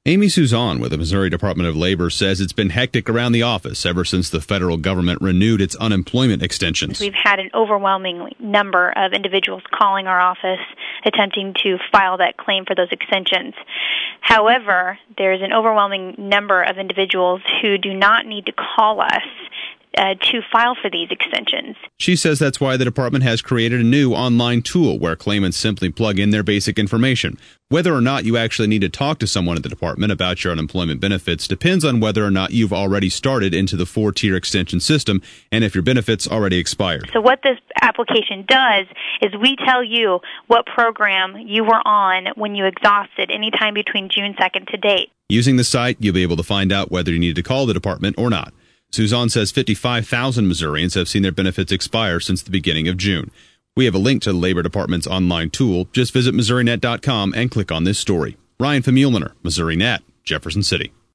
Amy Suzanne with the Missouri Department of Labor says it's been hectic around the office ever since the federal government renewed its unemployment extensions. We've had an overwhelming number of individuals calling our office attempting to file that claim for those extensions. However, there's an overwhelming number of individuals who do not need to call us to file for these extensions. She says that's why the department has created a new online tool where claimants simply plug in their basic information. Whether or not you actually need to talk to someone at the department about your unemployment benefits depends on whether or not you've already started into the 4-tier extension system and if your benefits already expired. So what this application does is we tell you what program you were on when you exhausted any time between June 2nd to date. Using the site, you'll be able to find out whether you need to call the department or not. Suzanne says 55,000 Missourians have seen their benefits expire since the beginning of June. We have a link to the Labor Department's online tool. Just visit MissouriNet.com and click on this story. Ryan Famuliner, MissouriNet, Jefferson City.